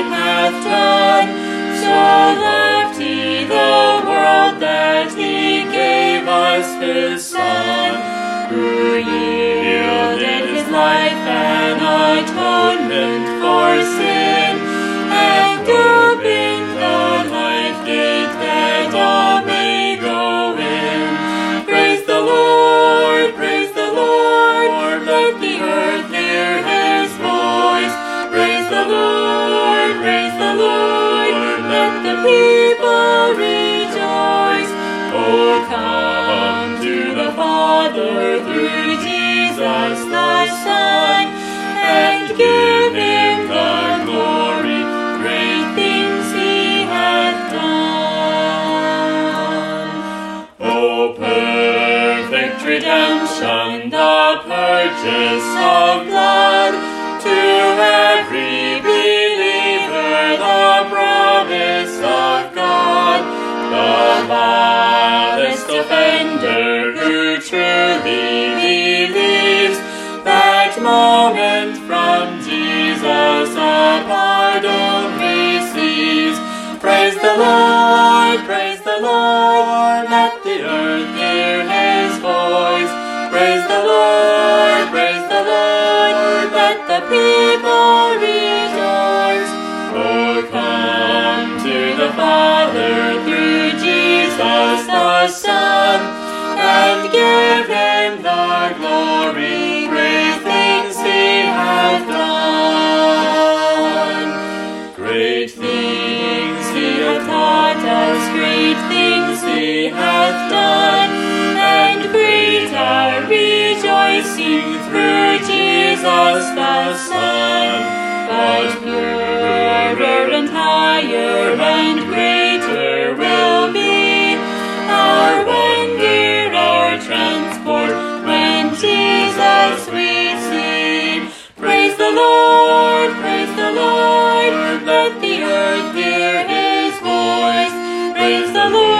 hath done. So loved he the world that he gave us his Son, who yielded his life an atonement for sin, and opened the life gate that all may go in. Praise the Lord, praise the Lord, let the earth hear his voice. Praise the Lord, let the people rejoice. Oh, come to the Father through Jesus the Son, and give him the glory, great things he hath done. Oh, perfect redemption, the purchase of blood, to every believer the promise of God, the vilest offender who truly believes, that moment from Jesus a pardon receives. Praise the Lord, let the earth hear his voice. Praise the Lord, let the people rejoice. Oh, come to the Father through Jesus the Son, and give him the glory, great things he hath done. Great things he hath taught us, great things he hath done, and great our rejoicing through Jesus the Son. But purer and higher and greater will be our wonder, our transport, when Jesus we see. Praise the Lord, let the earth hear his voice. Praise the Lord,